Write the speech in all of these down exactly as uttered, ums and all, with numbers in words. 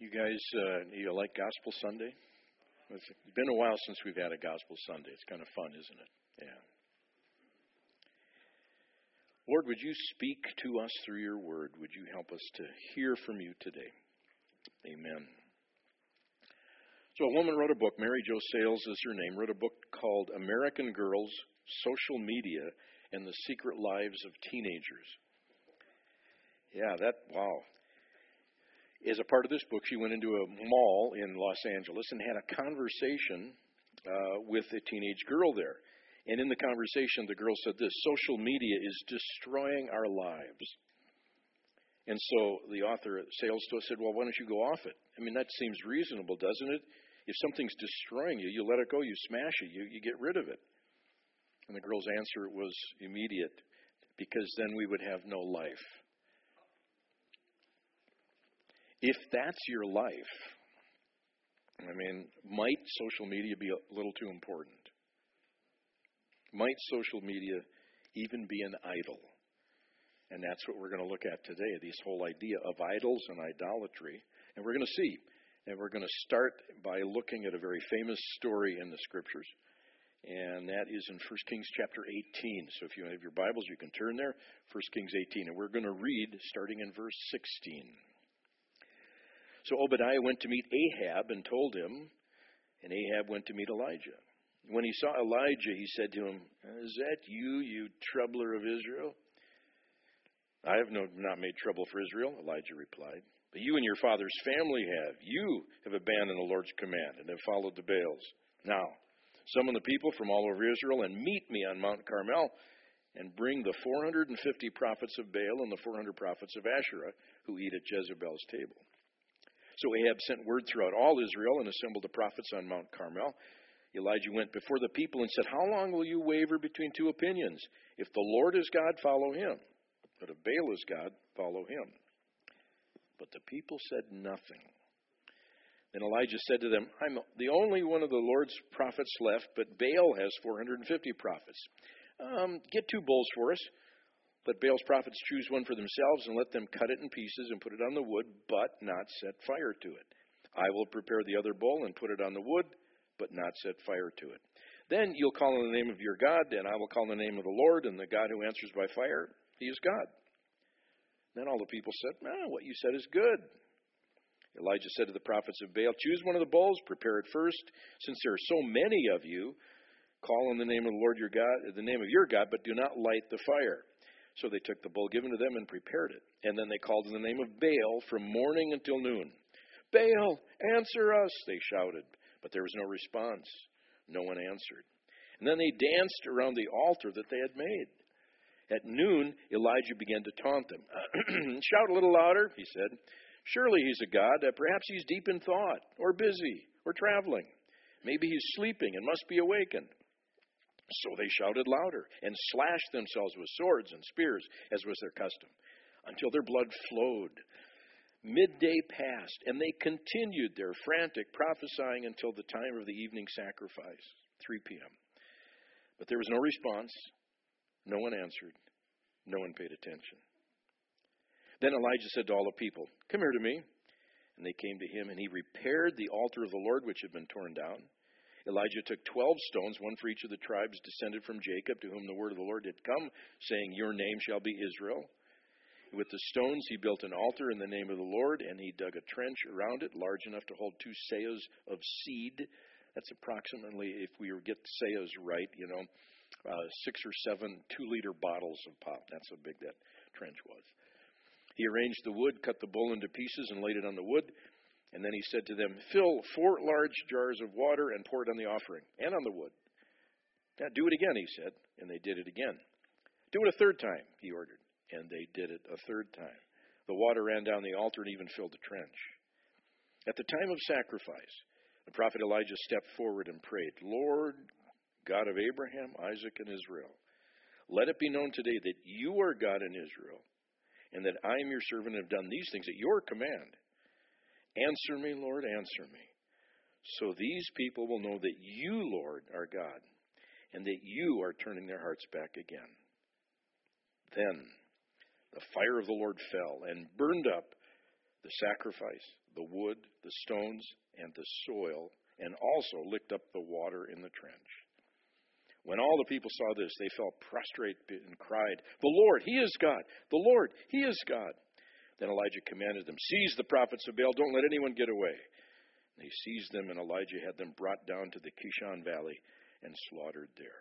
You guys, uh, you like Gospel Sunday? It's been a while since we've had a Gospel Sunday. It's kind of fun, isn't it? Yeah. Lord, would you speak to us through your word? Would you help us to hear from you today? Amen. So a woman wrote a book, Mary Jo Sales is her name, wrote a book called American Girls, Social Media, and the Secret Lives of Teenagers. Yeah, that, wow. As a part of this book, she went into a mall in Los Angeles and had a conversation uh, with a teenage girl there. And in the conversation, the girl said this: social media is destroying our lives. And so the author at Sales said, well, why don't you go off it? I mean, that seems reasonable, doesn't it? If something's destroying you, you let it go, you smash it, you, you get rid of it. And the girl's answer was immediate: because then we would have no life. If that's your life, I mean, might social media be a little too important? Might social media even be an idol? And that's what we're going to look at today, this whole idea of idols and idolatry. And we're going to see. And we're going to start by looking at a very famous story in the Scriptures. And that is in First Kings chapter eighteen. So if you have your Bibles, you can turn there, First Kings eighteen. And we're going to read starting in verse sixteen. So Obadiah went to meet Ahab and told him, and Ahab went to meet Elijah. When he saw Elijah, he said to him, is that you, you troubler of Israel? I have no, not made trouble for Israel, Elijah replied. But you and your father's family have. You have abandoned the Lord's command and have followed the Baals. Now, summon the people from all over Israel and meet me on Mount Carmel and bring the four hundred fifty prophets of Baal and the four hundred prophets of Asherah who eat at Jezebel's table. So Ahab sent word throughout all Israel and assembled the prophets on Mount Carmel. Elijah went before the people and said, how long will you waver between two opinions? If the Lord is God, follow him. But if Baal is God, follow him. But the people said nothing. Then Elijah said to them, I'm the only one of the Lord's prophets left, but Baal has four hundred fifty prophets. Um, get two bulls for us. Let Baal's prophets choose one for themselves and let them cut it in pieces and put it on the wood, but not set fire to it. I will prepare the other bull and put it on the wood, but not set fire to it. Then you'll call on the name of your God, and I will call on the name of the Lord, and the God who answers by fire, he is God. Then all the people said, ah, what you said is good. Elijah said to the prophets of Baal, choose one of the bulls, prepare it first, since there are so many of you. Call on the name of the Lord your God, the name of your God, but do not light the fire. So they took the bull given to them and prepared it. And then they called in the name of Baal from morning until noon. Baal, answer us, they shouted. But there was no response. No one answered. And then they danced around the altar that they had made. At noon, Elijah began to taunt them. Shout a little louder, he said. Surely he's a god. Perhaps he's deep in thought, or busy, or traveling. Maybe he's sleeping and must be awakened. So they shouted louder and slashed themselves with swords and spears, as was their custom, until their blood flowed. Midday passed, and they continued their frantic prophesying until the time of the evening sacrifice, three p.m. But there was no response. No one answered. No one paid attention. Then Elijah said to all the people, come here to me. And they came to him, and he repaired the altar of the Lord, which had been torn down. Elijah took twelve stones, one for each of the tribes descended from Jacob, to whom the word of the Lord had come, saying, your name shall be Israel. With the stones he built an altar in the name of the Lord, and he dug a trench around it, large enough to hold two seahs of seed. That's approximately, if we get seahs right, you know, uh, six or seven two-liter bottles of pop. That's how big that trench was. He arranged the wood, cut the bull into pieces, and laid it on the wood. And then he said to them, fill four large jars of water and pour it on the offering and on the wood. Now do it again, he said, and they did it again. Do it a third time, he ordered, and they did it a third time. The water ran down the altar and even filled the trench. At the time of sacrifice, the prophet Elijah stepped forward and prayed, Lord, God of Abraham, Isaac, and Israel, let it be known today that you are God in Israel, and that I am your servant and have done these things at your command. Answer me, Lord, answer me. So these people will know that you, Lord, are God, and that you are turning their hearts back again. Then the fire of the Lord fell and burned up the sacrifice, the wood, the stones, and the soil, and also licked up the water in the trench. When all the people saw this, they fell prostrate and cried, "The Lord, He is God! The Lord, He is God!" Then Elijah commanded them, "Seize the prophets of Baal, don't let anyone get away." And they seized them, and Elijah had them brought down to the Kishon Valley and slaughtered there.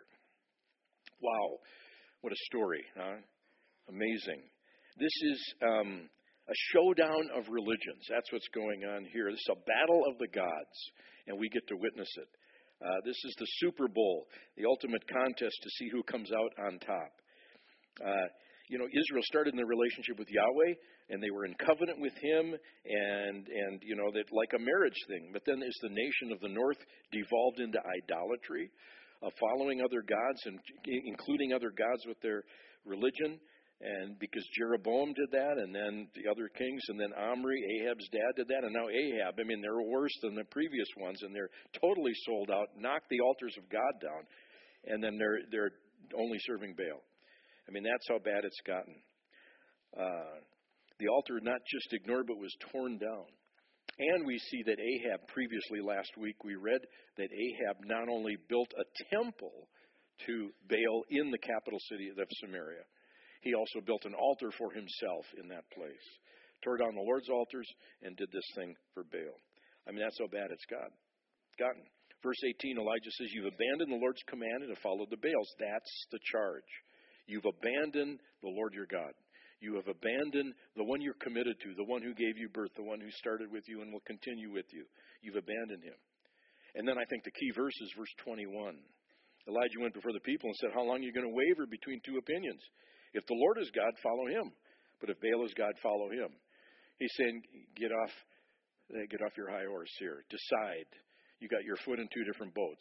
Wow, what a story, huh? Amazing. This is um, a showdown of religions. That's what's going on here. This is a battle of the gods, and we get to witness it. Uh, this is the Super Bowl, the ultimate contest to see who comes out on top. Uh, you know, Israel started in their relationship with Yahweh, and they were in covenant with Him, and, and you know, that like a marriage thing. But then as the nation of the north devolved into idolatry, uh, following other gods, and including other gods with their religion, and because Jeroboam did that, and then the other kings, and then Omri, Ahab's dad, did that, and now Ahab. I mean, they're worse than the previous ones, and they're totally sold out, knocked the altars of God down, and then they're they're only serving Baal. I mean, that's how bad it's gotten. Uh, the altar not just ignored, but was torn down. And we see that Ahab, previously last week, we read that Ahab not only built a temple to Baal in the capital city of Samaria, he also built an altar for himself in that place. Tore down the Lord's altars and did this thing for Baal. I mean, that's how bad it's got, gotten. Verse eighteen, Elijah says, "You've abandoned the Lord's command and have followed the Baals." That's the charge. You've abandoned the Lord your God. You have abandoned the one you're committed to, the one who gave you birth, the one who started with you and will continue with you. You've abandoned Him. And then I think the key verse is verse twenty-one. Elijah went before the people and said, "How long are you going to waver between two opinions? If the Lord is God, follow Him. But if Baal is God, follow him." He's saying, get off, get off your high horse here. Decide. You got your foot in two different boats,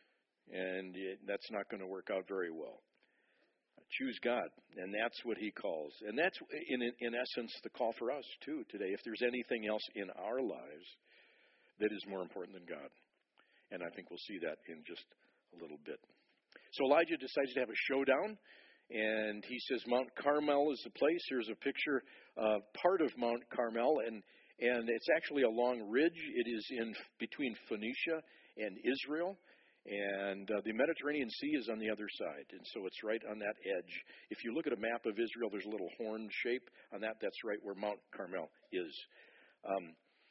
and that's not going to work out very well. Choose God, and that's what He calls. And that's, in, in essence, the call for us, too, today. If there's anything else in our lives that is more important than God. And I think we'll see that in just a little bit. So Elijah decides to have a showdown, and he says Mount Carmel is the place. Here's a picture of part of Mount Carmel, and, and it's actually a long ridge. It is in between Phoenicia and Israel. And uh, the Mediterranean Sea is on the other side, and so it's right on that edge. If you look at a map of Israel, there's a little horn shape on that. That's right where Mount Carmel is. Um,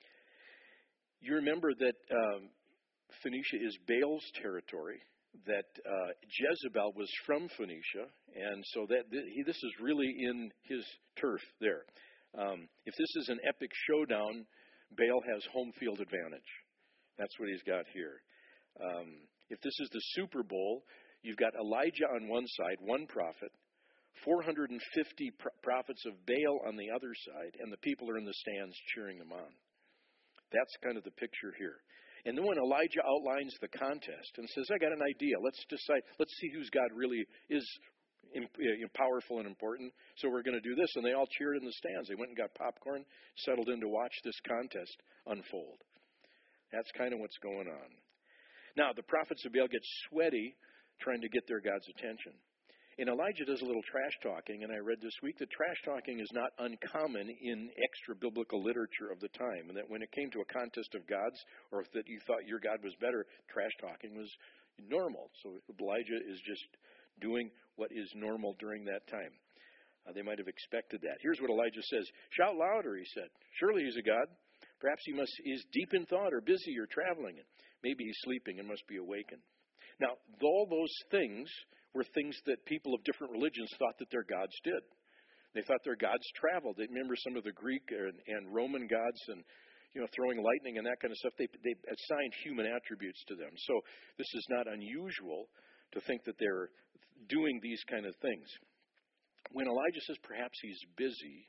you remember that um, Phoenicia is Baal's territory, that uh, Jezebel was from Phoenicia, and so that th- he, this is really in his turf there. Um, if this is an epic showdown, Baal has home field advantage. That's what he's got here. Um, If this is the Super Bowl, you've got Elijah on one side, one prophet, four hundred fifty pro- prophets of Baal on the other side, and the people are in the stands cheering them on. That's kind of the picture here. And then when Elijah outlines the contest and says, "I got an idea. Let's decide. Let's see whose God really is in, uh, powerful and important. So we're going to do this." And they all cheered in the stands. They went and got popcorn, settled in to watch this contest unfold. That's kind of what's going on. Now, the prophets of Baal get sweaty trying to get their God's attention. And Elijah does a little trash talking, and I read this week that trash talking is not uncommon in extra-biblical literature of the time, and that when it came to a contest of gods, or that you thought your God was better, trash talking was normal. So Elijah is just doing what is normal during that time. Uh, they might have expected that. Here's what Elijah says. "Shout louder," he said. "Surely he's a God. Perhaps he must is deep in thought or busy or traveling. Maybe he's sleeping and must be awakened." Now, all those things were things that people of different religions thought that their gods did. They thought their gods traveled. They remember some of the Greek and, and Roman gods, and you know, throwing lightning and that kind of stuff. They they assigned human attributes to them. So this is not unusual to think that they're doing these kind of things. When Elijah says perhaps he's busy,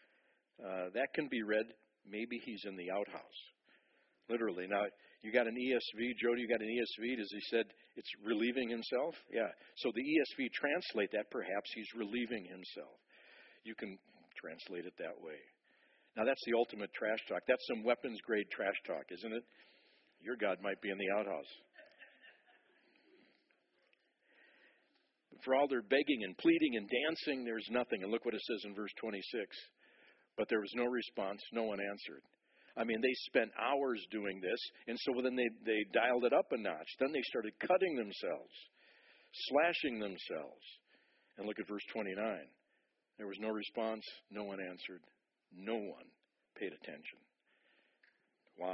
uh, that can be read. Maybe he's in the outhouse, literally. Now, you got an E S V, Jody, you got an E S V, does he said it's relieving himself? Yeah. So the E S V translate that, perhaps he's relieving himself. You can translate it that way. Now, that's the ultimate trash talk. That's some weapons-grade trash talk, isn't it? Your God might be in the outhouse. For all their begging and pleading and dancing, there's nothing. And look what it says in verse twenty-six. But there was no response. No one answered. I mean, they spent hours doing this, and so then they, they dialed it up a notch. Then they started cutting themselves, slashing themselves. And look at verse twenty-nine. There was no response. No one answered. No one paid attention. Wow.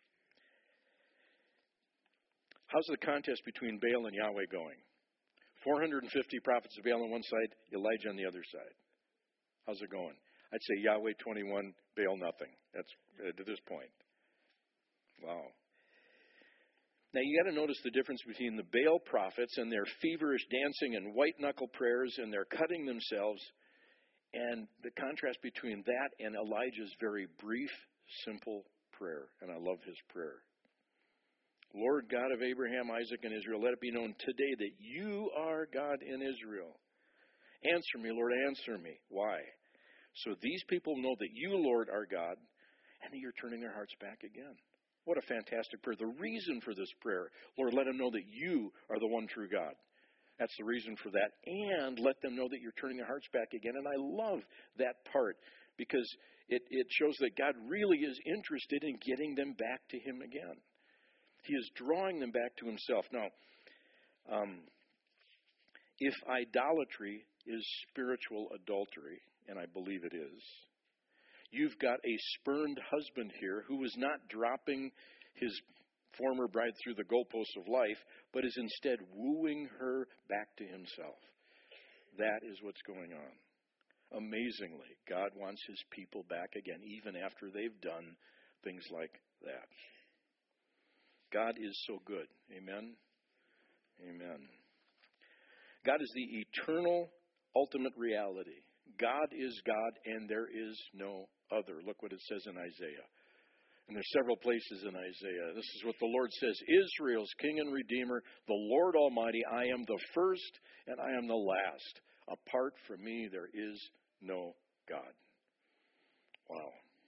How's the contest between Baal and Yahweh going? four hundred fifty prophets of Baal on one side, Elijah on the other side. How's it going? I'd say Yahweh twenty-one, Baal nothing. That's uh, to this point. Wow. Now you got to notice the difference between the Baal prophets and their feverish dancing and white knuckle prayers and their cutting themselves, and the contrast between that and Elijah's very brief, simple prayer. And I love his prayer. Lord God of Abraham, Isaac, and Israel, let it be known today that you are God in Israel. Answer me, Lord, answer me. Why? So these people know that you, Lord, are God, and that you're turning their hearts back again. What a fantastic prayer. The reason for this prayer, Lord, let them know that you are the one true God. That's the reason for that. And let them know that you're turning their hearts back again. And I love that part because it, it shows that God really is interested in getting them back to him again. He is drawing them back to himself. Now, um, if idolatry is spiritual adultery, and I believe it is, you've got a spurned husband here who is not dropping his former bride through the goalposts of life, but is instead wooing her back to himself. That is what's going on. Amazingly, God wants his people back again, even after they've done things like that. God is so good. Amen? Amen. God is the eternal, ultimate reality. God is God, and there is no other. Look what it says in Isaiah. And there's several places in Isaiah. This is what the Lord says. Israel's King and Redeemer, the Lord Almighty, I am the first and I am the last. Apart from me, there is no God. Wow.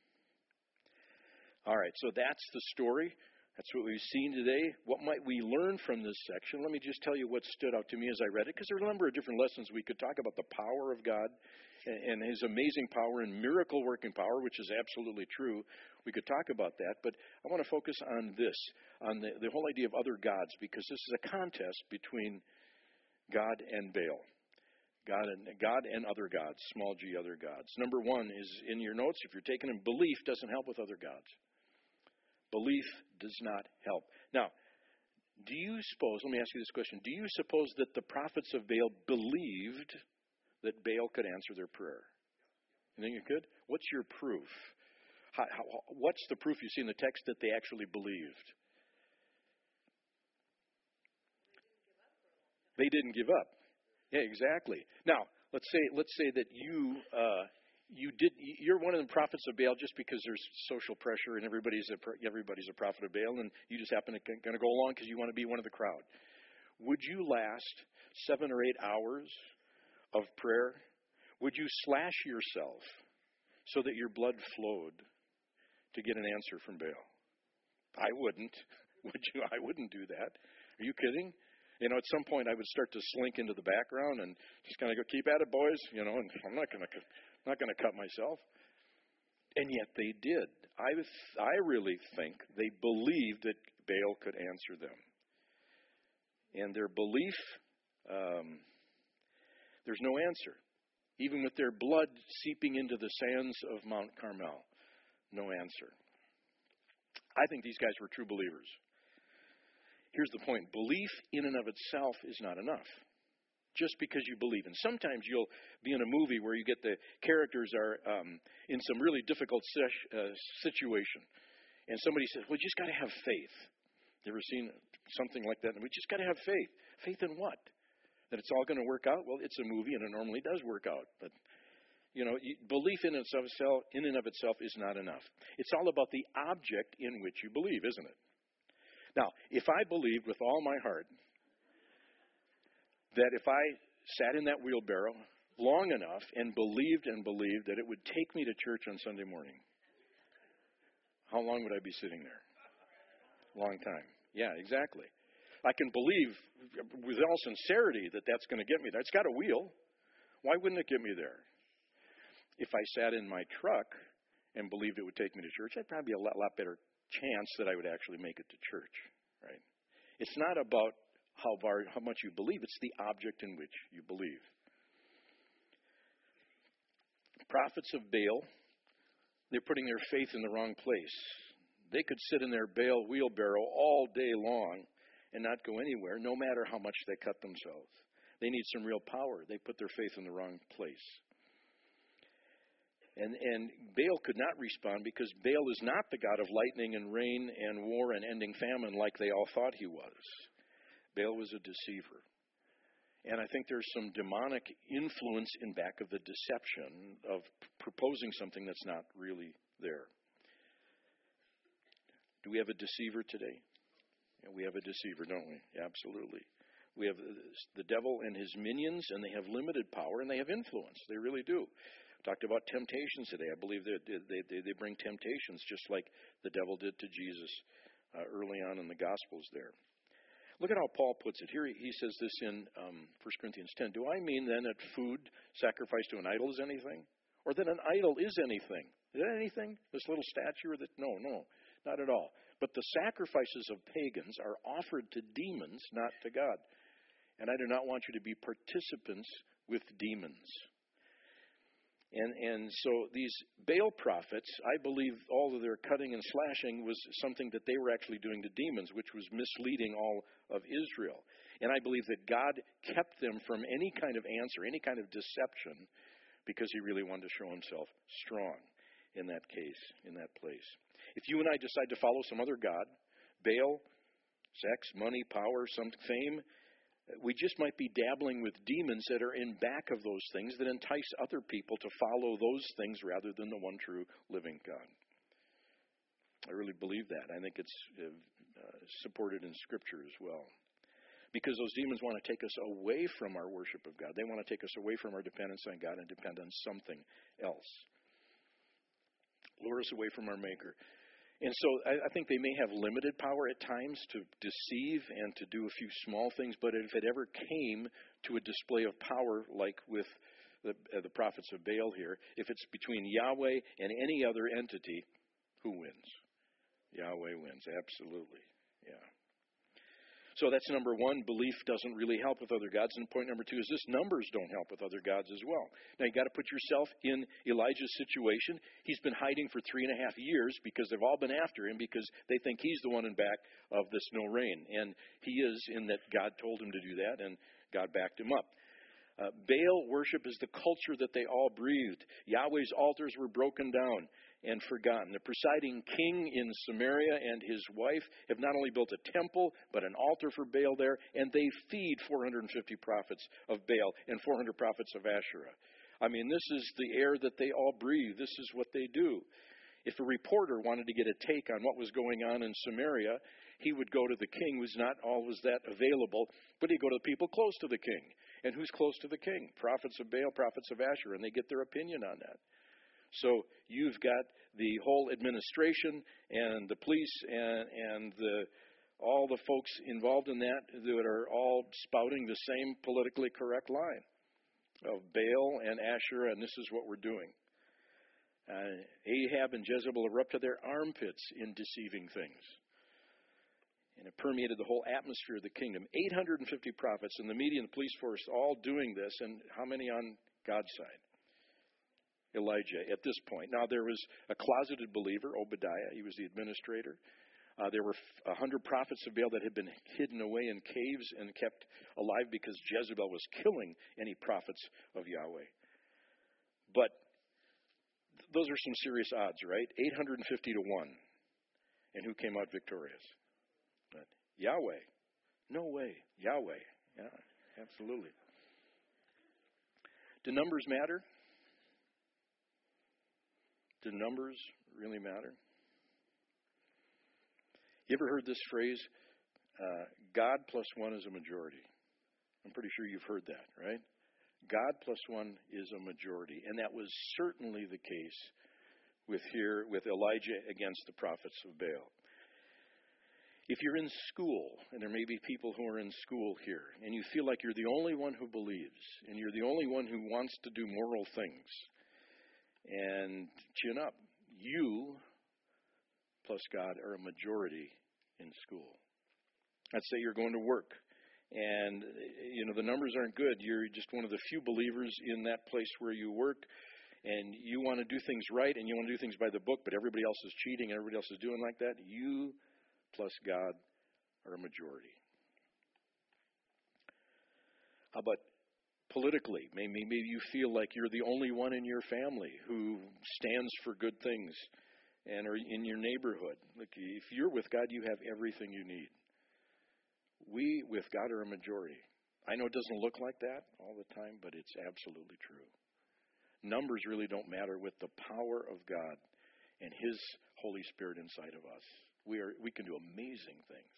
All right, so that's the story. That's what we've seen today. What might we learn from this section? Let me just tell you what stood out to me as I read it, because there are a number of different lessons. We could talk about the power of God and his amazing power and miracle-working power, which is absolutely true. We could talk about that, but I want to focus on this, on the, the whole idea of other gods, because this is a contest between God and Baal. God and God and other gods, small g, other gods. Number one is in your notes, if you're taking them, belief doesn't help with other gods. Belief does not help. Now, do you suppose, let me ask you this question, do you suppose that the prophets of Baal believed that Baal could answer their prayer? You think it could? What's your proof? How, how, what's the proof you see in the text that they actually believed? They didn't give up. Yeah, exactly. Now, let's say let's say that you uh, you did you're one of the prophets of Baal just because there's social pressure and everybody's a everybody's a prophet of Baal, and you just happen to going to go along because you want to be one of the crowd. Would you last seven or eight hours of prayer? Would you slash yourself so that your blood flowed to get an answer from Baal? I wouldn't. Would you? I wouldn't do that. Are you kidding? You know, at some point I would start to slink into the background and just kind of go, keep at it, boys. You know, and I'm not going to, not going to cut myself. And yet they did. I was, I really think they believed that Baal could answer them. And their belief, um, there's no answer. Even with their blood seeping into the sands of Mount Carmel, no answer. I think these guys were true believers. Here's the point. Belief in and of itself is not enough. Just because you believe. And sometimes you'll be in a movie where you get the characters are um, in some really difficult sesh, uh, situation. And somebody says, well, you just got to have faith. You ever seen something like that? And we just got to have faith. Faith in what? That it's all going to work out? Well, it's a movie and it normally does work out. But, you know, belief in, itself, in and of itself is not enough. It's all about the object in which you believe, isn't it? Now, if I believed with all my heart that if I sat in that wheelbarrow long enough and believed and believed that it would take me to church on Sunday morning, how long would I be sitting there? Long time. Yeah, exactly. I can believe with all sincerity that that's going to get me there. It's got a wheel. Why wouldn't it get me there? If I sat in my truck and believed it would take me to church, I'd probably be a lot, lot better chance that I would actually make it to church, right? It's not about how far, how much you believe, it's the object in which you believe. Prophets of Baal, they're putting their faith in the wrong place. They could sit in their Baal wheelbarrow all day long and not go anywhere, no matter how much they cut themselves. They need some real power. They put their faith in the wrong place. And, and Baal could not respond because Baal is not the God of lightning and rain and war and ending famine like they all thought he was. Baal was a deceiver. And I think there's some demonic influence in back of the deception of p- proposing something that's not really there. Do we have a deceiver today? Yeah, we have a deceiver, don't we? Absolutely. We have the devil and his minions, and they have limited power, and they have influence. They really do. We talked about temptations today. I believe that they, they, they bring temptations just like the devil did to Jesus uh, early on in the Gospels there. Look at how Paul puts it. Here he says this in um, First Corinthians ten. Do I mean then that food sacrificed to an idol is anything? Or that an idol is anything? Is that anything? This little statue? Or that? No, no, not at all. But the sacrifices of pagans are offered to demons, not to God. And I do not want you to be participants with demons. And and so these Baal prophets, I believe all of their cutting and slashing was something that they were actually doing to demons, which was misleading all of Israel. And I believe that God kept them from any kind of answer, any kind of deception, because he really wanted to show himself strong in that case, in that place. If you and I decide to follow some other god, Baal, sex, money, power, some fame, we just might be dabbling with demons that are in back of those things that entice other people to follow those things rather than the one true living God. I really believe that. I think it's uh, supported in Scripture as well. Because those demons want to take us away from our worship of God. They want to take us away from our dependence on God and depend on something else. Lure us away from our Maker. And so I, I think they may have limited power at times to deceive and to do a few small things, but if it ever came to a display of power like with the, uh, the prophets of Baal here, if it's between Yahweh and any other entity, who wins? Yahweh wins, absolutely. Yeah. So that's number one. Belief doesn't really help with other gods. And point number two is this: numbers don't help with other gods as well. Now, you've got to put yourself in Elijah's situation. He's been hiding for three and a half years because they've all been after him because they think he's the one in back of this no rain. And he is, in that God told him to do that, and God backed him up. Uh, Baal worship is the culture that they all breathed. Yahweh's altars were broken down and forgotten. The presiding king in Samaria and his wife have not only built a temple, but an altar for Baal there, and they feed four hundred fifty prophets of Baal and four hundred prophets of Asherah. I mean, this is the air that they all breathe. This is what they do. If a reporter wanted to get a take on what was going on in Samaria, he would go to the king, who's not always that available, but he'd go to the people close to the king. And who's close to the king? Prophets of Baal, prophets of Asherah, and they get their opinion on that. So you've got the whole administration and the police and, and the, all the folks involved in that that are all spouting the same politically correct line of Baal and Asherah, and this is what we're doing. Uh, Ahab and Jezebel are up to their armpits in deceiving things. And it permeated the whole atmosphere of the kingdom. eight hundred fifty prophets and the media and the police force all doing this. And how many on God's side? Elijah at this point. Now, there was a closeted believer, Obadiah. He was the administrator. Uh, there were a hundred prophets of Baal that had been hidden away in caves and kept alive because Jezebel was killing any prophets of Yahweh. But those are some serious odds, right? eight hundred fifty to one. And who came out victorious? But Yahweh. No way. Yahweh. Yeah, absolutely. Do numbers matter? Do numbers really matter? You ever heard this phrase, uh, God plus one is a majority? I'm pretty sure you've heard that, right? God plus one is a majority. And that was certainly the case with here, with Elijah against the prophets of Baal. If you're in school, and there may be people who are in school here, and you feel like you're the only one who believes, and you're the only one who wants to do moral things, and chin up. you plus God are a majority in school. Let's say you're going to work, and you know the numbers aren't good. You're just one of the few believers in that place where you work, and you want to do things right, and you want to do things by the book, but everybody else is cheating, and everybody else is doing like that. You plus God are a majority. How about politically? Maybe, maybe you feel like you're the only one in your family who stands for good things and are in your neighborhood. Like if you're with God, you have everything you need. We, with God, are a majority. I know it doesn't look like that all the time, but it's absolutely true. Numbers really don't matter with the power of God and His Holy Spirit inside of us. We are we can do amazing things.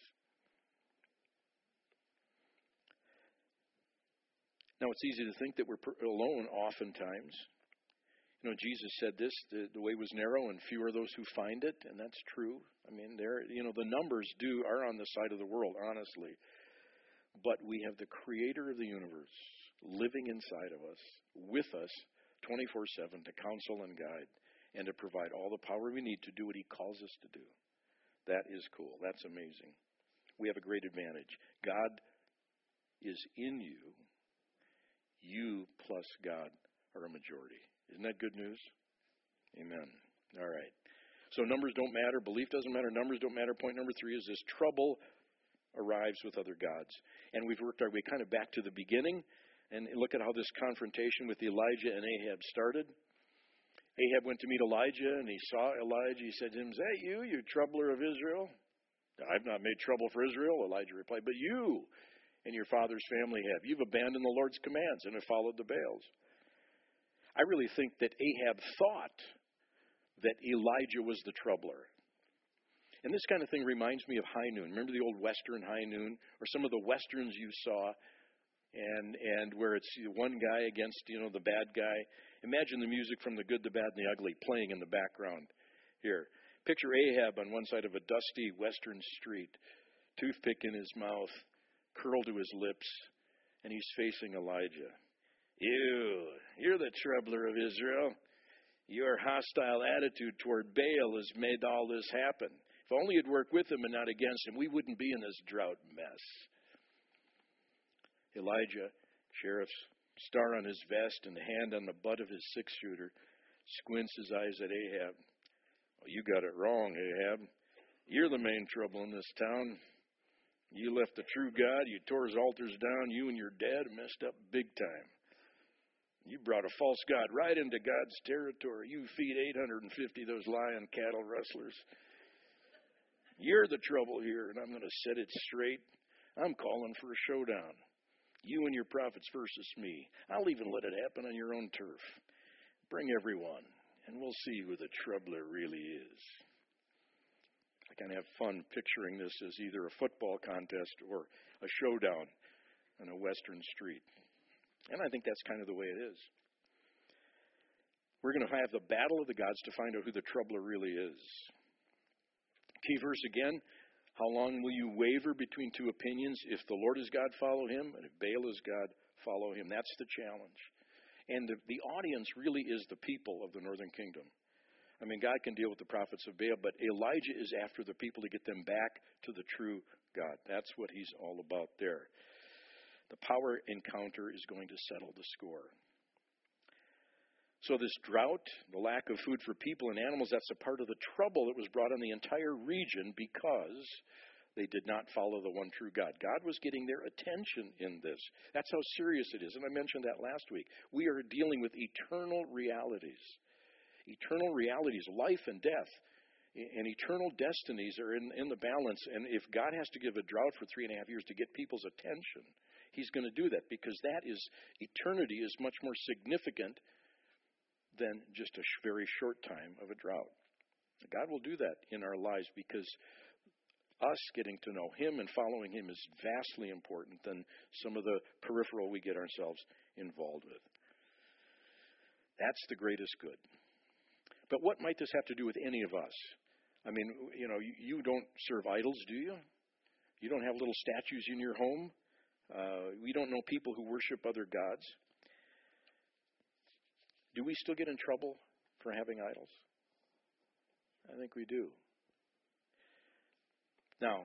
Now, it's easy to think that we're alone oftentimes. You know, Jesus said this, the, the way was narrow and few are those who find it, and that's true. I mean, there, you know, the numbers do are on the side of the world, honestly. But we have the Creator of the universe living inside of us, with us, twenty-four seven to counsel and guide and to provide all the power we need to do what He calls us to do. That is cool. That's amazing. We have a great advantage. God is in you. You plus God are a majority. Isn't that good news? Amen. All right. So numbers don't matter. Belief doesn't matter. Numbers don't matter. Point number three is this: trouble arrives with other gods. And we've worked our way kind of back to the beginning. And look at how this confrontation with Elijah and Ahab started. Ahab went to meet Elijah, and he saw Elijah. He said to him, "Is that you, you troubler of Israel?" "I've not made trouble for Israel," Elijah replied, "but you and your father's family have. You've abandoned the Lord's commands and have followed the Baals." I really think that Ahab thought that Elijah was the troubler. And this kind of thing reminds me of High Noon. Remember the old Western High Noon? Or some of the Westerns you saw, and and where it's one guy against, you know, the bad guy. Imagine the music from The Good, the Bad, and the Ugly playing in the background here. Picture Ahab on one side of a dusty western street, toothpick in his mouth, curled to his lips, and he's facing Elijah. "You, you're the troubler of Israel. Your hostile attitude toward Baal has made all this happen. If only you'd work with him and not against him, we wouldn't be in this drought mess." Elijah, sheriff's star on his vest and the hand on the butt of his six-shooter, squints his eyes at Ahab. "Well, you got it wrong, Ahab. You're the main trouble in this town. You left the true God, you tore his altars down, you and your dad messed up big time. You brought a false God right into God's territory. You feed eight hundred fifty of those lion cattle rustlers. You're the trouble here, and I'm going to set it straight. I'm calling for a showdown. You and your prophets versus me. I'll even let it happen on your own turf. Bring everyone, and we'll see who the troubler really is." I kind of have fun picturing this as either a football contest or a showdown on a western street. And I think that's kind of the way it is. We're going to have the battle of the gods to find out who the troubler really is. Key verse again: "How long will you waver between two opinions? If the Lord is God, follow him, and if Baal is God, follow him." That's the challenge. And the, the audience really is the people of the northern kingdom. I mean, God can deal with the prophets of Baal, but Elijah is after the people to get them back to the true God. That's what he's all about there. The power encounter is going to settle the score. So this drought, the lack of food for people and animals, that's a part of the trouble that was brought on the entire region because they did not follow the one true God. God was getting their attention in this. That's how serious it is. And I mentioned that last week. We are dealing with eternal realities. Eternal realities, life and death, and eternal destinies are in, in the balance. And if God has to give a drought for three and a half years to get people's attention, he's going to do that, because that is, eternity is much more significant than just a sh- very short time of a drought. God will do that in our lives, because us getting to know him and following him is vastly important than some of the peripheral we get ourselves involved with. That's the greatest good. But what might this have to do with any of us? I mean, you know, you, you don't serve idols, do you? You don't have little statues in your home. Uh, we don't know people who worship other gods. Do we still get in trouble for having idols? I think we do. Now,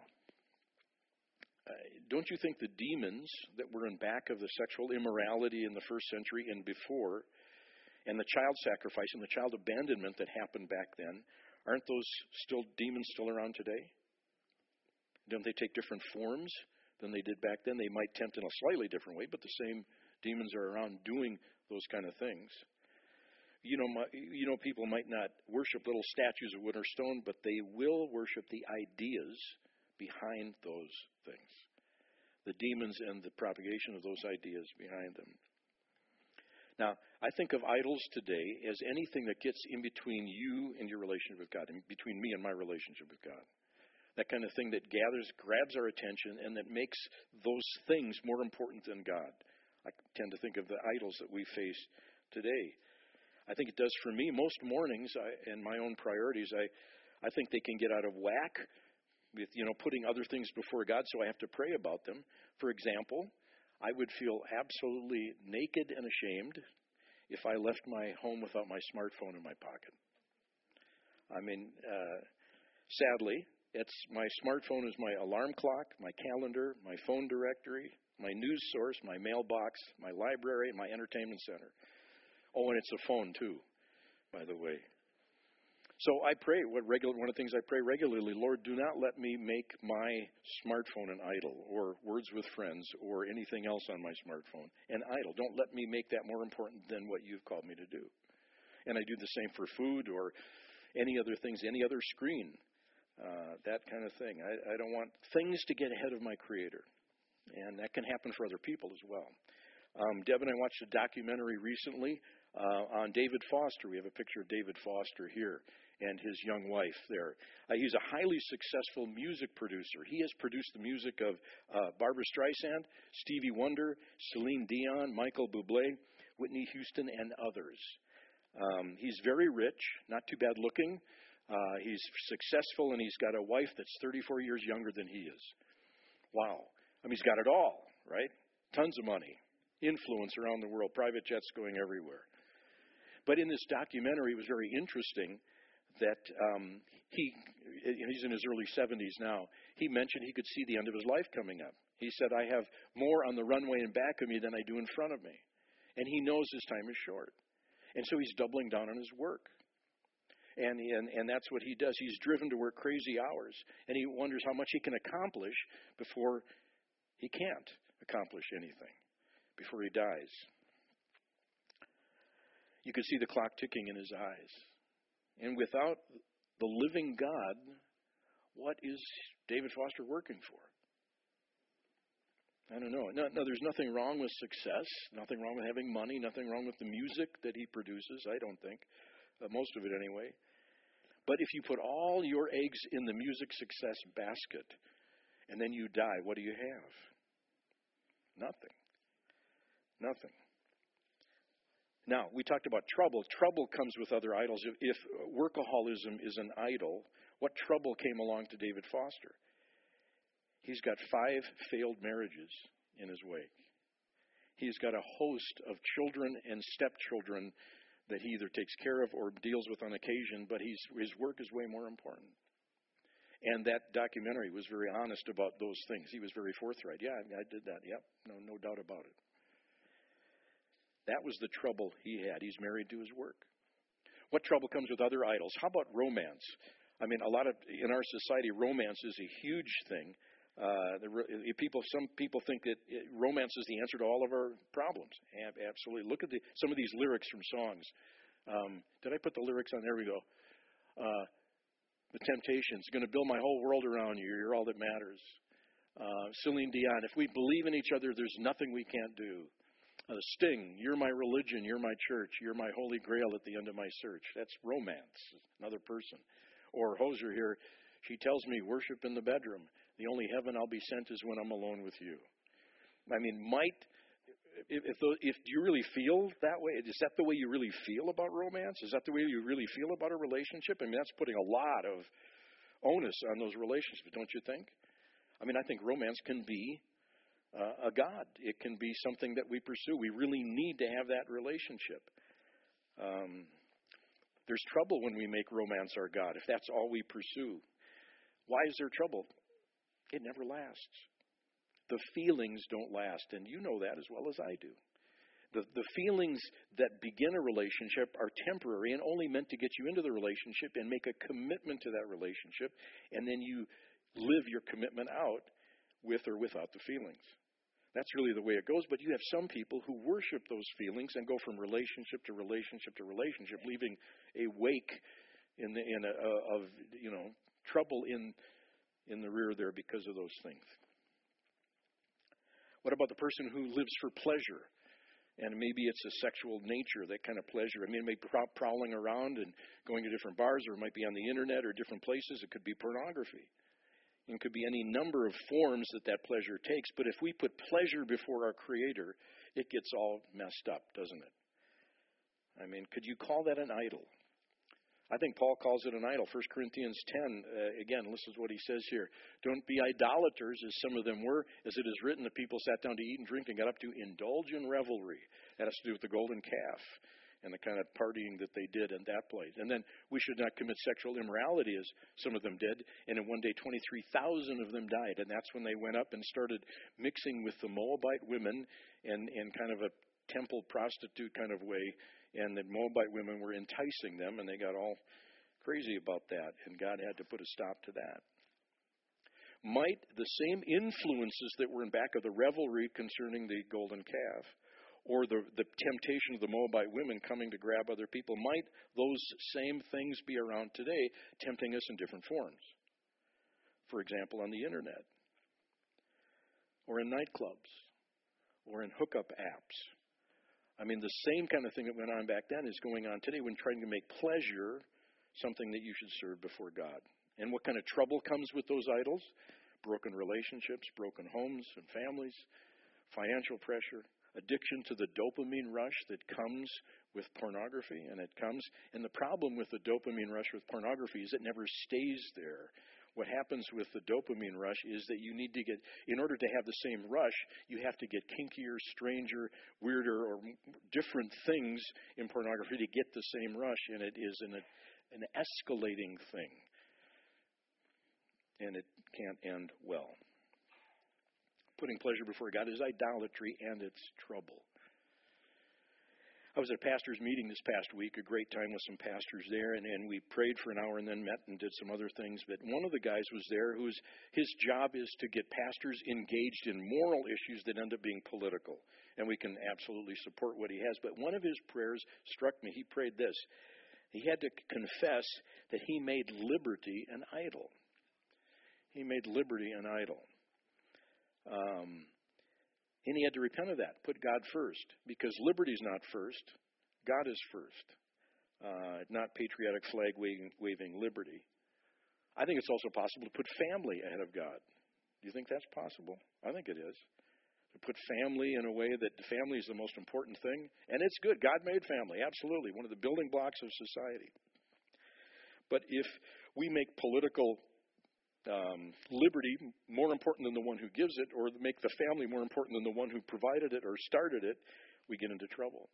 uh, don't you think the demons that were in back of the sexual immorality in the first century and before, and the child sacrifice and the child abandonment that happened back then, aren't those still demons still around today? Don't they take different forms than they did back then? They might tempt in a slightly different way, but the same demons are around doing those kind of things. You know, my, you know, people might not worship little statues of wood or stone, but they will worship the ideas behind those things. The demons and the propagation of those ideas behind them. Now, I think of idols today as anything that gets in between you and your relationship with God, in between me and my relationship with God. That kind of thing that gathers, grabs our attention, and that makes those things more important than God. I tend to think of the idols that we face today. I think it does for me. Most mornings, I, and my own priorities, I, I think they can get out of whack with, you know, putting other things before God, so I have to pray about them. For example, I would feel absolutely naked and ashamed if I left my home without my smartphone in my pocket. I mean, uh, sadly, it's my smartphone is my alarm clock, my calendar, my phone directory, my news source, my mailbox, my library, my entertainment center. Oh, and it's a phone too, by the way. So I pray, what regular, one of the things I pray regularly, Lord, do not let me make my smartphone an idol, or words with friends, or anything else on my smartphone an idol. Don't let me make that more important than what you've called me to do. And I do the same for food or any other things, any other screen, uh, that kind of thing. I, I don't want things to get ahead of my Creator. And that can happen for other people as well. Um, Deb and I watched a documentary recently uh, on David Foster. We have a picture of David Foster here and his young wife there. Uh, he's a highly successful music producer. He has produced the music of uh, Barbra Streisand, Stevie Wonder, Celine Dion, Michael Bublé, Whitney Houston, and others. Um, he's very rich, not too bad looking. Uh, he's successful, and he's got a wife that's thirty-four years younger than he is. Wow. I mean, he's got it all, right? Tons of money, influence around the world, private jets going everywhere. But in this documentary, it was very interesting that um, he, he's in his early seventies now, he mentioned he could see the end of his life coming up. He said, I have more on the runway in back of me than I do in front of me. And he knows his time is short. And so he's doubling down on his work. And, and and that's what he does. He's driven to work crazy hours. And he wonders how much he can accomplish before he can't accomplish anything, before he dies. You can see the clock ticking in his eyes. And without the living God, what is David Foster working for? I don't know. No, no, there's nothing wrong with success, nothing wrong with having money, nothing wrong with the music that he produces, I don't think. Uh, most of it anyway. But if you put all your eggs in the music success basket and then you die, what do you have? Nothing. Nothing. Now, we talked about trouble. Trouble comes with other idols. If, if workaholism is an idol, what trouble came along to David Foster? He's got five failed marriages in his wake. He's got a host of children and stepchildren that he either takes care of or deals with on occasion, but he's, his work is way more important. And that documentary was very honest about those things. He was very forthright. Yeah, I did that. Yep, no, no doubt about it. That was the trouble he had. He's married to his work. What trouble comes with other idols? How about romance? I mean, a lot of, in our society, romance is a huge thing. Uh, the, people, some people think that it, romance is the answer to all of our problems. Absolutely. Look at the, some of these lyrics from songs. Um, did I put the lyrics on? There we go. Uh, the Temptations, going to build my whole world around you. You're all that matters. Uh, Celine Dion, if we believe in each other, there's nothing we can't do. Uh, Sting, you're my religion, you're my church, you're my holy grail at the end of my search. That's romance, another person. Or Hoser here, she tells me worship in the bedroom. The only heaven I'll be sent is when I'm alone with you. I mean, might, if, if, if do you really feel that way? Is that the way you really feel about romance? Is that the way you really feel about a relationship? I mean, that's putting a lot of onus on those relationships, don't you think? I mean, I think romance can be Uh, a God. It can be something that we pursue. We really need to have that relationship. Um, There's trouble when we make romance our God, if that's all we pursue. Why is there trouble? It never lasts. The feelings don't last, and you know that as well as I do. The, the feelings that begin a relationship are temporary and only meant to get you into the relationship and make a commitment to that relationship, and then you live your commitment out with or without the feelings. That's really the way it goes, but you have some people who worship those feelings and go from relationship to relationship to relationship, leaving a wake in the in a, of you know trouble in in the rear there because of those things. What about the person who lives for pleasure? And maybe it's a sexual nature, that kind of pleasure. I mean, it may be prowling around and going to different bars, or it might be on the internet or different places. It could be pornography. It could be any number of forms that that pleasure takes. But if we put pleasure before our Creator, it gets all messed up, doesn't it? I mean, could you call that an idol? I think Paul calls it an idol. First Corinthians ten, uh, again, listen to what he says here. Don't be idolaters, as some of them were. As it is written, the people sat down to eat and drink and got up to indulge in revelry. That has to do with the golden calf and the kind of partying that they did in that place. And then we should not commit sexual immorality, as some of them did. And in one day, twenty-three thousand of them died. And that's when they went up and started mixing with the Moabite women and in kind of a temple prostitute kind of way. And the Moabite women were enticing them, and they got all crazy about that. And God had to put a stop to that. Might the same influences that were in back of the revelry concerning the golden calf, or the, the temptation of the Moabite women coming to grab other people, might those same things be around today, tempting us in different forms? For example, on the internet, or in nightclubs, or in hookup apps. I mean, the same kind of thing that went on back then is going on today when trying to make pleasure something that you should serve before God. And what kind of trouble comes with those idols? Broken relationships, broken homes and families, financial pressure, addiction to the dopamine rush that comes with pornography, and it comes. And the problem with the dopamine rush with pornography is it never stays there. What happens with the dopamine rush is that you need to get, in order to have the same rush, you have to get kinkier, stranger, weirder, or different things in pornography to get the same rush, and it is an, an escalating thing. And it can't end well. Putting pleasure before God is idolatry, and it's trouble. I was at a pastor's meeting this past week, a great time with some pastors there, and, and we prayed for an hour and then met and did some other things. But one of the guys was there whose his job is to get pastors engaged in moral issues that end up being political. And we can absolutely support what he has. But one of his prayers struck me. He prayed this. He had to confess that he made liberty an idol. He made liberty an idol. Um... And he had to repent of that, put God first, because liberty is not first, God is first, uh, not patriotic flag waving, waving liberty. I think it's also possible to put family ahead of God. Do you think that's possible? I think it is. To put family in a way that the family is the most important thing, and it's good. God made family, absolutely, one of the building blocks of society. But if we make political Um, liberty more important than the one who gives it, or make the family more important than the one who provided it or started it, we get into trouble.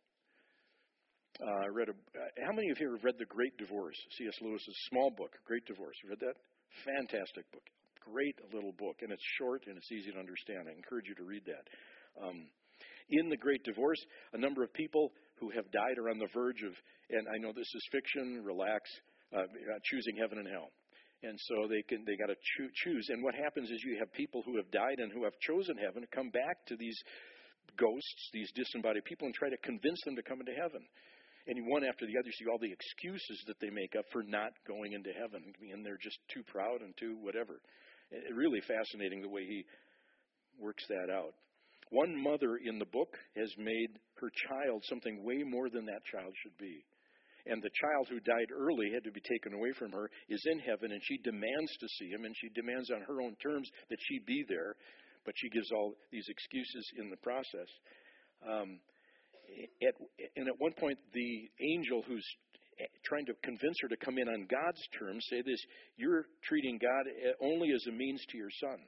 Uh, I read a, uh, how many of you have read The Great Divorce, C S Lewis's small book, Great Divorce? You read that? Fantastic book. Great little book, and it's short and it's easy to understand. I encourage you to read that. Um, in The Great Divorce, a number of people who have died are on the verge of, and I know this is fiction, relax, uh, choosing heaven and hell. And so they can they got to choo- choose. And what happens is you have people who have died and who have chosen heaven come back to these ghosts, these disembodied people, and try to convince them to come into heaven. And one after the other, you see all the excuses that they make up for not going into heaven. And they're just too proud and too whatever. It, really fascinating the way he works that out. One mother in the book has made her child something way more than that child should be. And the child who died early, had to be taken away from her, is in heaven, and she demands to see him, and she demands on her own terms that she be there, but she gives all these excuses in the process. Um, at, and at one point, the angel who's trying to convince her to come in on God's terms say this: you're treating God only as a means to your son.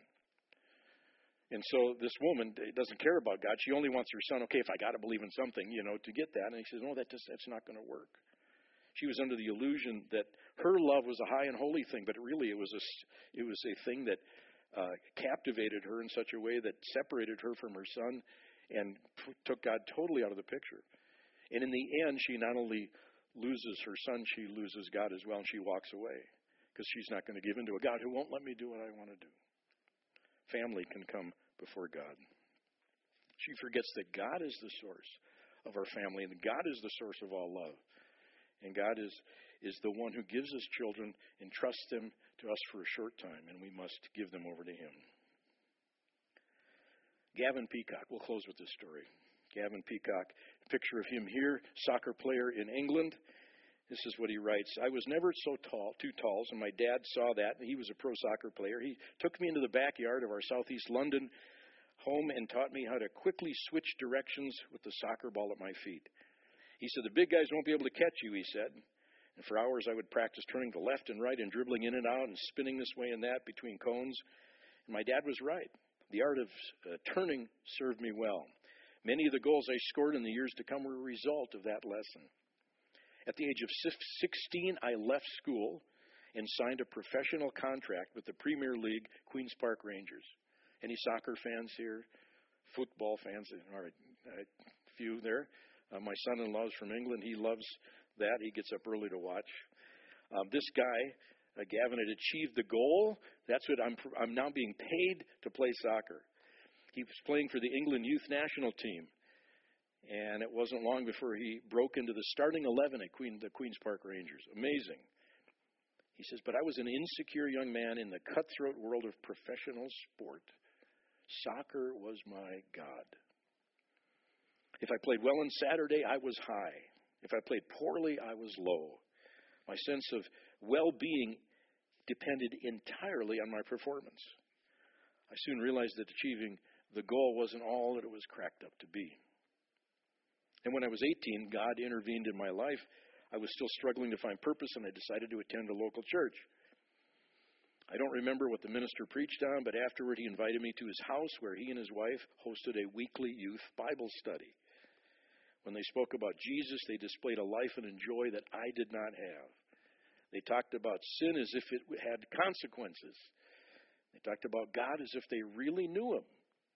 And so this woman doesn't care about God. She only wants her son. Okay, if I got to believe in something, you know, to get that. And he says, no, that just, that's not going to work. She was under the illusion that her love was a high and holy thing, but really it was a, it was a thing that uh, captivated her in such a way that separated her from her son and p- took God totally out of the picture. And in the end, she not only loses her son, she loses God as well, and she walks away because she's not going to give in to a God who won't let me do what I want to do. Family can come before God. She forgets that God is the source of our family, and God is the source of all love. And God is, is the one who gives us children and trusts them to us for a short time, and we must give them over to Him. Gavin Peacock, we'll close with this story. Gavin Peacock, a picture of him here, soccer player in England. This is what he writes. I was never so tall, too tall, so my dad saw that, and he was a pro soccer player. He took me into the backyard of our southeast London home and taught me how to quickly switch directions with the soccer ball at my feet. He said, the big guys won't be able to catch you, he said. And for hours I would practice turning to left and right and dribbling in and out and spinning this way and that between cones. And my dad was right. The art of uh, turning served me well. Many of the goals I scored in the years to come were a result of that lesson. At the age of sixteen, I left school and signed a professional contract with the Premier League Queen's Park Rangers. Any soccer fans here? Football fans? All right, a few there. Uh, my son-in-law is from England. He loves that. He gets up early to watch. Um, this guy, uh, Gavin, had achieved the goal. That's what I'm. I'm now being paid to play soccer. He was playing for the England youth national team, and it wasn't long before he broke into the starting eleven at Queen, the Queen's Park Rangers. Amazing. He says, but I was an insecure young man in the cutthroat world of professional sport. Soccer was my God. If I played well on Saturday, I was high. If I played poorly, I was low. My sense of well-being depended entirely on my performance. I soon realized that achieving the goal wasn't all that it was cracked up to be. And when I was eighteen, God intervened in my life. I was still struggling to find purpose, and I decided to attend a local church. I don't remember what the minister preached on, but afterward he invited me to his house where he and his wife hosted a weekly youth Bible study. When they spoke about Jesus, they displayed a life and a joy that I did not have. They talked about sin as if it had consequences. They talked about God as if they really knew Him.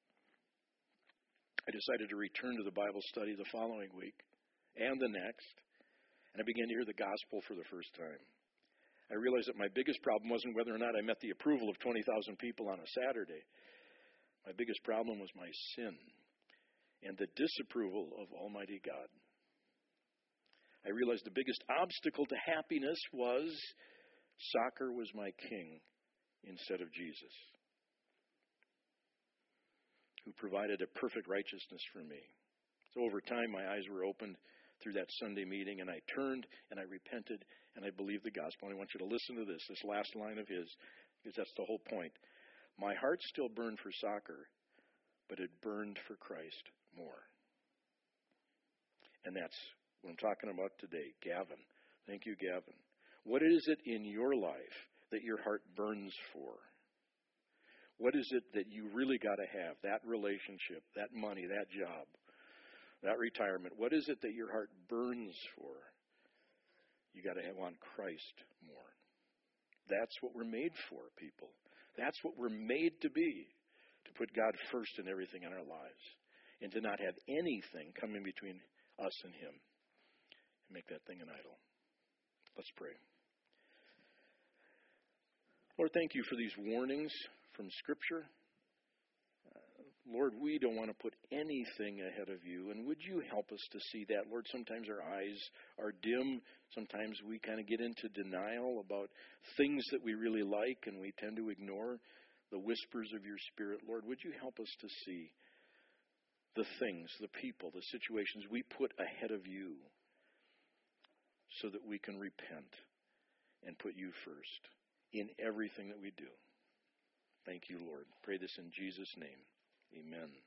I decided to return to the Bible study the following week and the next, and I began to hear the gospel for the first time. I realized that my biggest problem wasn't whether or not I met the approval of twenty thousand people on a Saturday. My biggest problem was my sin and the disapproval of Almighty God. I realized the biggest obstacle to happiness was soccer was my king instead of Jesus, who provided a perfect righteousness for me. So over time, my eyes were opened through that Sunday meeting, and I turned and I repented and I believed the gospel. And I want you to listen to this, this last line of his, because that's the whole point. My heart still burned for soccer, but it burned for Christ more. And that's what I'm talking about today. Gavin. Thank you, Gavin. What is it in your life that your heart burns for? What is it that you really got to have? That relationship, that money, that job, that retirement. What is it that your heart burns for? You got to want Christ more. That's what we're made for, people. That's what we're made to be, to put God first in everything in our lives and to not have anything come in between us and Him and make that thing an idol. Let's pray. Lord, thank you for these warnings from Scripture. Uh, Lord, we don't want to put anything ahead of you, and would you help us to see that? Lord, sometimes our eyes are dim. Sometimes we kind of get into denial about things that we really like, and we tend to ignore the whispers of your Spirit. Lord, would you help us to see the things, the people, the situations we put ahead of you so that we can repent and put you first in everything that we do. Thank you, Lord. Pray this in Jesus' name. Amen.